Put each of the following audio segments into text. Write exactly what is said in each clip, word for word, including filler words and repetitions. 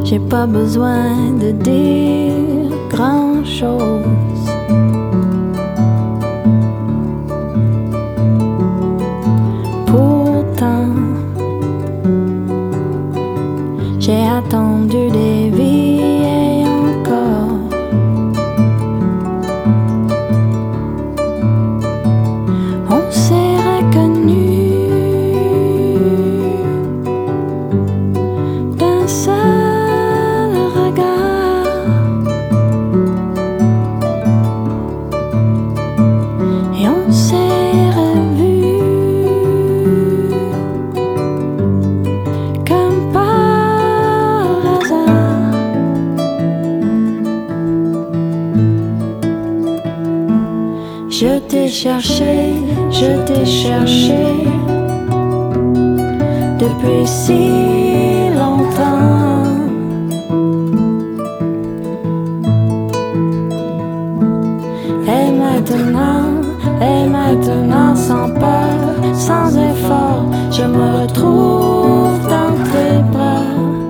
J'ai pas besoin de dire grand-chose. Pourtant, j'ai attendu des vies et encore. On s'est reconnus d'un seul regard et on s'est revus comme par hasard. Je t'ai cherché, je t'ai cherché depuis si longtemps. Et maintenant, et maintenant sans peur, sans effort, je me retrouve dans tes bras.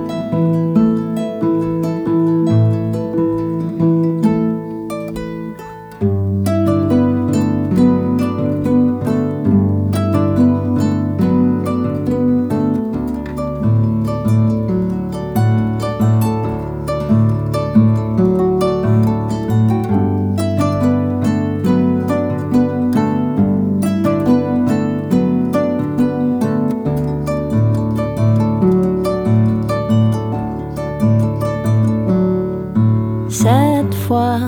Cette fois,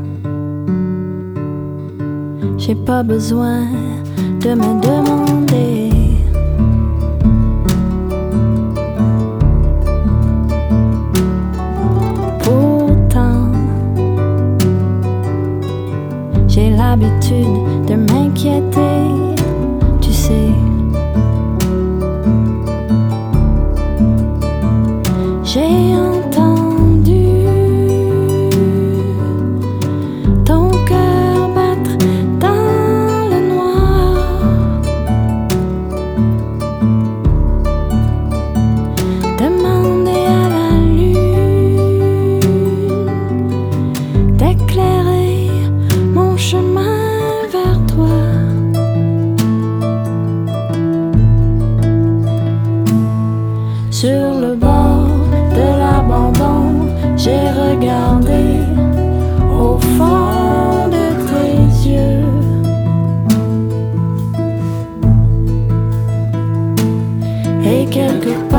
j'ai pas besoin de me demander pourtant, j'ai l'habitude de m'inquiéter, tu sais. J'ai entendu ton cœur battre dans le noir. Demander à la lune d'éclairer mon chemin vers toi. Sur le bord de l'abandon, j'ai regardé au fond de tes yeux. Et quelque